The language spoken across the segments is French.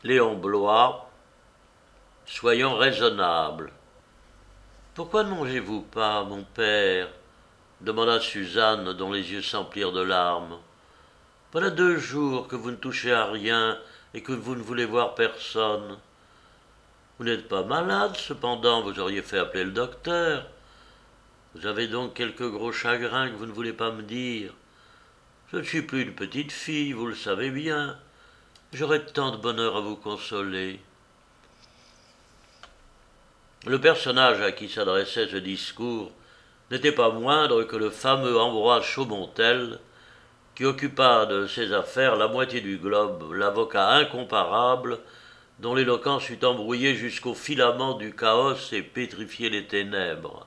Léon Bloy, soyons raisonnables. Pourquoi ne mangez-vous pas, mon père demanda Suzanne, dont les yeux s'emplirent de larmes. Voilà 2 jours que vous ne touchez à rien et que vous ne voulez voir personne. Vous n'êtes pas malade, cependant, vous auriez fait appeler le docteur. Vous avez donc quelques gros chagrins que vous ne voulez pas me dire. Je ne suis plus une petite fille, vous le savez bien. J'aurais tant de bonheur à vous consoler. Le personnage à qui s'adressait ce discours n'était pas moindre que le fameux Ambroise Chaumontel, qui occupa de ses affaires la moitié du globe, l'avocat incomparable dont l'éloquence eût embrouillé jusqu'au filament du chaos et pétrifié les ténèbres.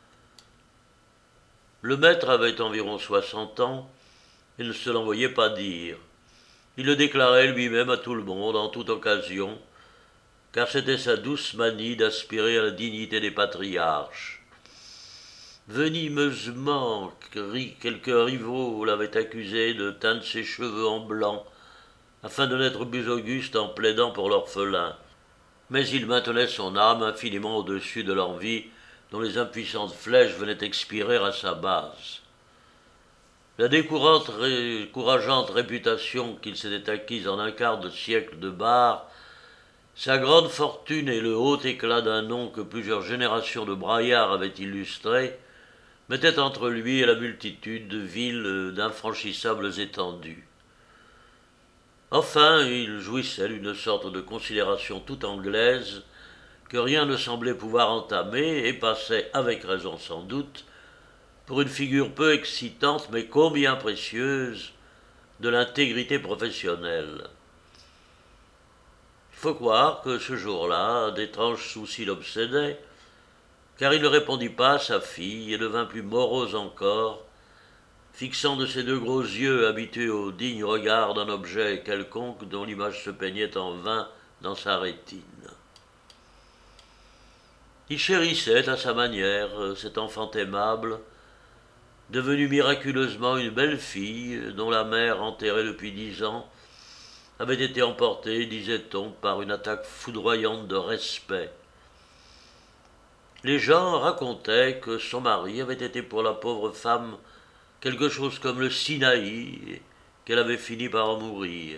Le maître avait environ 60 ans et ne se l'envoyait pas dire. Il le déclarait lui-même à tout le monde en toute occasion, car c'était sa douce manie d'aspirer à la dignité des patriarches. Venimeusement, quelques rivaux l'avaient accusé de teindre ses cheveux en blanc, afin de n'être plus auguste en plaidant pour l'orphelin. Mais il maintenait son âme infiniment au-dessus de l'envie dont les impuissantes flèches venaient expirer à sa base. La décourageante réputation qu'il s'était acquise en un quart de siècle de bar, sa grande fortune et le haut éclat d'un nom que plusieurs générations de braillards avaient illustré mettaient entre lui et la multitude de villes d'infranchissables étendues. Enfin, il jouissait d'une sorte de considération toute anglaise que rien ne semblait pouvoir entamer et passait, avec raison sans doute, pour une figure peu excitante mais combien précieuse de l'intégrité professionnelle. Il faut croire que ce jour-là, d'étranges soucis l'obsédaient, car il ne répondit pas à sa fille et devint plus morose encore, fixant de ses 2 gros yeux habitués au digne regard d'un objet quelconque dont l'image se peignait en vain dans sa rétine. Il chérissait à sa manière cet enfant aimable, devenue miraculeusement une belle fille dont la mère, enterrée depuis 10 ans, avait été emportée, disait-on, par une attaque foudroyante de respect. Les gens racontaient que son mari avait été pour la pauvre femme quelque chose comme le Sinaï, et qu'elle avait fini par en mourir.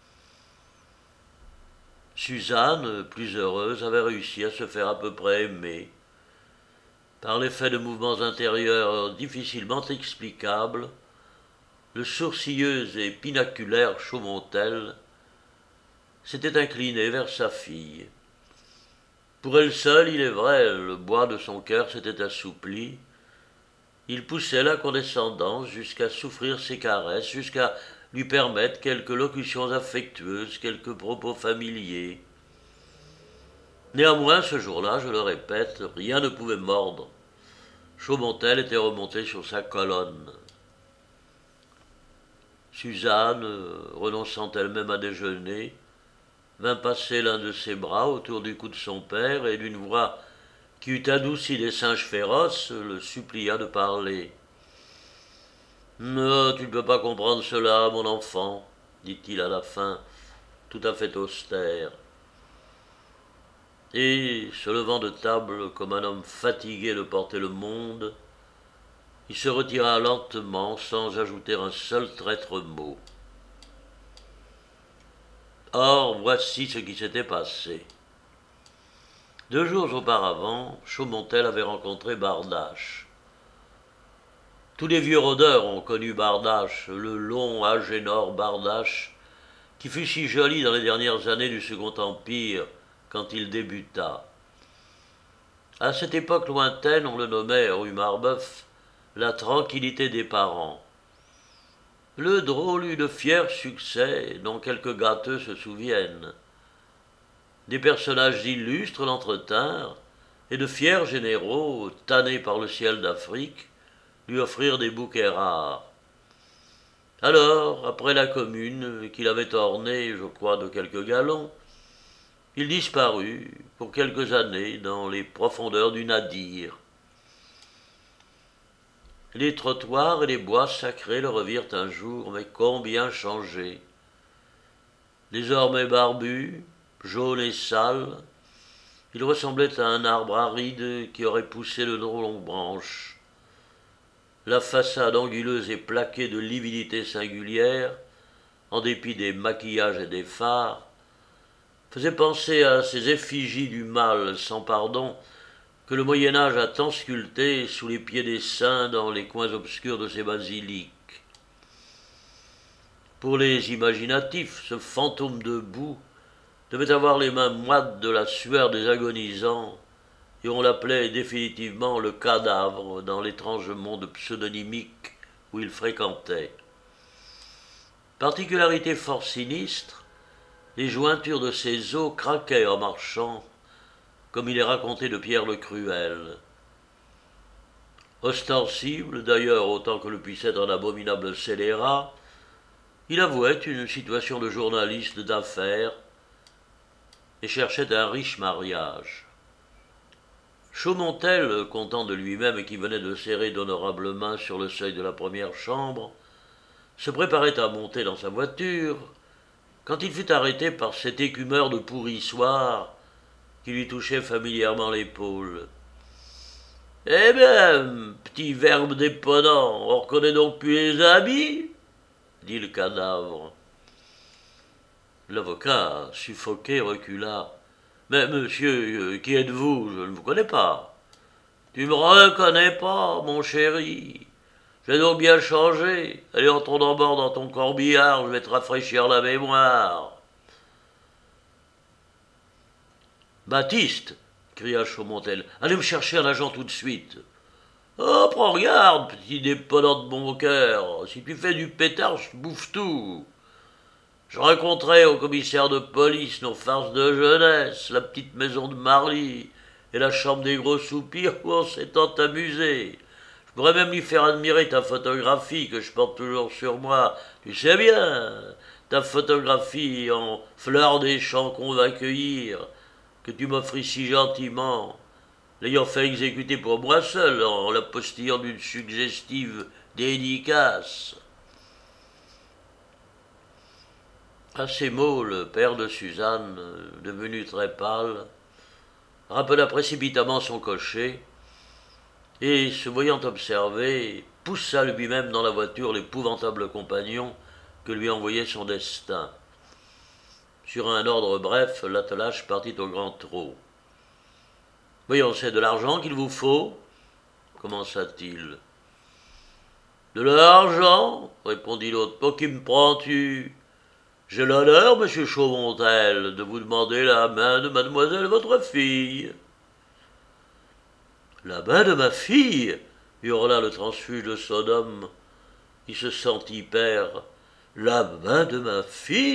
Suzanne, plus heureuse, avait réussi à se faire à peu près aimer. Par l'effet de mouvements intérieurs difficilement explicables, le sourcilleux et pinaculaire Chaumontel s'était incliné vers sa fille. Pour elle seule, il est vrai, le bois de son cœur s'était assoupli. Il poussait la condescendance jusqu'à souffrir ses caresses, jusqu'à lui permettre quelques locutions affectueuses, quelques propos familiers. Néanmoins, ce jour-là, je le répète, rien ne pouvait mordre. Chaumontel était remonté sur sa colonne. Suzanne, renonçant elle-même à déjeuner, vint passer l'un de ses bras autour du cou de son père et d'une voix qui eût adouci les singes féroces, le supplia de parler. « Non, tu ne peux pas comprendre cela, mon enfant, dit-il à la fin, tout à fait austère. Et, se levant de table comme un homme fatigué de porter le monde, il se retira lentement sans ajouter un seul traître mot. Or, voici ce qui s'était passé. 2 jours auparavant, Chaumontel avait rencontré Bardache. Tous les vieux rôdeurs ont connu Bardache, le long Agénor Bardache, qui fut si joli dans les dernières années du Second Empire, quand il débuta. À cette époque lointaine, on le nommait, rue Marbeuf, la tranquillité des parents. Le drôle eut de fiers succès, dont quelques gâteux se souviennent. Des personnages illustres l'entretinrent, et de fiers généraux, tannés par le ciel d'Afrique, lui offrirent des bouquets rares. Alors, après la commune, qu'il avait ornée, je crois, de quelques galons, il disparut, pour quelques années, dans les profondeurs du Nadir. Les trottoirs et les bois sacrés le revirent un jour, mais combien changé. Désormais barbu, jaune et sale. Il ressemblait à un arbre aride qui aurait poussé de trop longues branches. La façade anguleuse et plaquée de lividité singulière, en dépit des maquillages et des fards, faisait penser à ces effigies du mal sans pardon que le Moyen-Âge a tant sculptées sous les pieds des saints dans les coins obscurs de ses basiliques. Pour les imaginatifs, ce fantôme de boue devait avoir les mains moites de la sueur des agonisants, et on l'appelait définitivement le cadavre dans l'étrange monde pseudonymique où il fréquentait. Particularité fort sinistre, les jointures de ses os craquaient en marchant, comme il est raconté de Pierre le Cruel. Ostensible, d'ailleurs autant que le puisse être un abominable scélérat, il avouait une situation de journaliste d'affaires et cherchait un riche mariage. Chaumontel, content de lui-même et qui venait de serrer d'honorables mains sur le seuil de la première chambre, se préparait à monter dans sa voiture quand il fut arrêté par cet écumeur de pourrissoir qui lui touchait familièrement l'épaule. « Eh bien, petit verbe déponant, on reconnaît donc plus les habits ?» dit le cadavre. L'avocat, suffoqué, recula. « Mais monsieur, qui êtes-vous? Je ne vous connais pas. »« Tu me reconnais pas, mon chéri. J'ai donc bien changé. Allez, entrons d'abord dans ton corbillard, je vais te rafraîchir la mémoire. » « Baptiste !» cria Chaumontel. « Allez me chercher un agent tout de suite. »« Oh, prends garde, petit déponant de bon cœur. Si tu fais du pétard, je bouffe tout. Je raconterai au commissaire de police nos farces de jeunesse, la petite maison de Marly et la chambre des gros soupirs où on s'est tant amusé. Je pourrais même lui faire admirer ta photographie que je porte toujours sur moi. Tu sais bien, ta photographie en fleur des champs qu'on va cueillir, que tu m'offris si gentiment, l'ayant fait exécuter pour moi seul en la postillant d'une suggestive dédicace. » À ces mots, le père de Suzanne, devenu très pâle, rappela précipitamment son cocher et, se voyant observé, poussa lui-même dans la voiture l'épouvantable compagnon que lui envoyait son destin. Sur un ordre bref, l'attelage partit au grand trot. « Voyons, c'est de l'argent qu'il vous faut ?» commença-t-il. « De l'argent ?» répondit l'autre. « Pour qui me prends-tu ? J'ai l'honneur, monsieur Chaumontel, de vous demander la main de mademoiselle votre fille. » « La main de ma fille !» hurla le transfuge de Sodome. Il se sentit père. « La main de ma fille !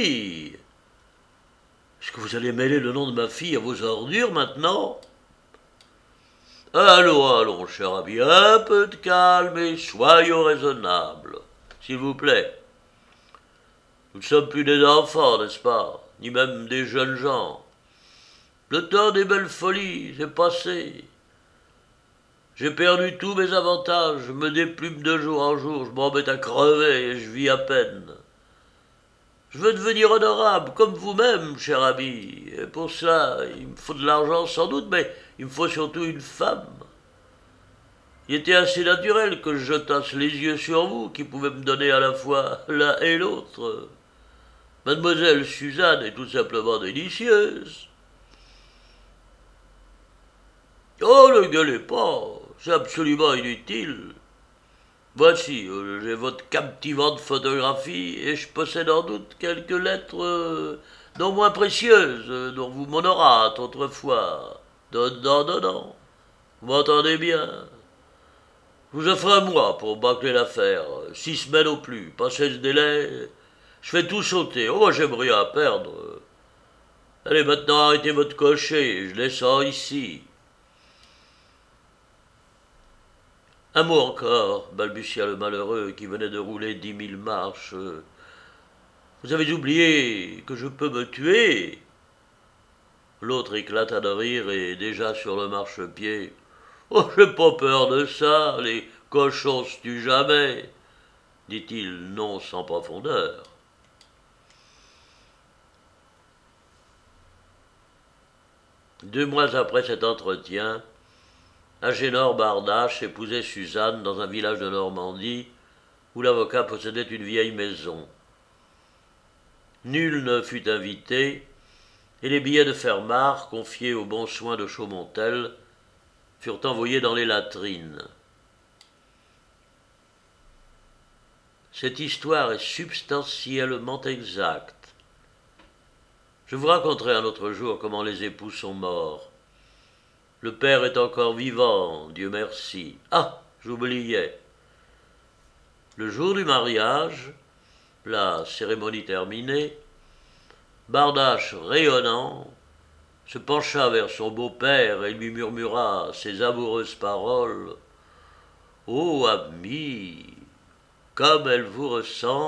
Est-ce que vous allez mêler le nom de ma fille à vos ordures maintenant ? Allons, allons, cher ami, un peu de calme et soyons raisonnables, s'il vous plaît. Nous ne sommes plus des enfants, n'est-ce pas, ni même des jeunes gens. Le temps des belles folies est passé. J'ai perdu tous mes avantages, je me déplume de jour en jour, je m'embête à crever et je vis à peine. Je veux devenir honorable, comme vous-même, cher ami, et pour cela, il me faut de l'argent sans doute, mais il me faut surtout une femme. Il était assez naturel que je jetasse les yeux sur vous, qui pouvez me donner à la fois l'un et l'autre. Mademoiselle Suzanne est tout simplement délicieuse. Oh, ne gueulez pas, c'est absolument inutile. Voici, j'ai votre captivante photographie et je possède en doute quelques lettres non moins précieuses dont vous m'honorâtes autrefois. Donnant. Vous m'entendez bien? Je vous offre un mois pour bâcler l'affaire, 6 semaines au plus, passez ce délai, je fais tout sauter, oh j'aime rien à perdre. Allez maintenant arrêtez votre cocher, je descends ici. Un mot encore, balbutia le malheureux qui venait de rouler 10 000 marches. Vous avez oublié que je peux me tuer. L'autre éclata de rire et déjà sur le marchepied. Oh, j'ai pas peur de ça, les cochons se tuent jamais, dit-il non sans profondeur. 2 mois après cet entretien, Agénor Bardache épousait Suzanne dans un village de Normandie où l'avocat possédait une vieille maison. Nul ne fut invité, et les billets de Fermar, confiés aux bons soins de Chaumontel, furent envoyés dans les latrines. Cette histoire est substantiellement exacte. Je vous raconterai un autre jour comment les époux sont morts. Le père est encore vivant, Dieu merci. Ah, j'oubliais. Le jour du mariage, la cérémonie terminée, Bardache, rayonnant, se pencha vers son beau-père et lui murmura ces amoureuses paroles. « Ô ami, comme elle vous ressemble !»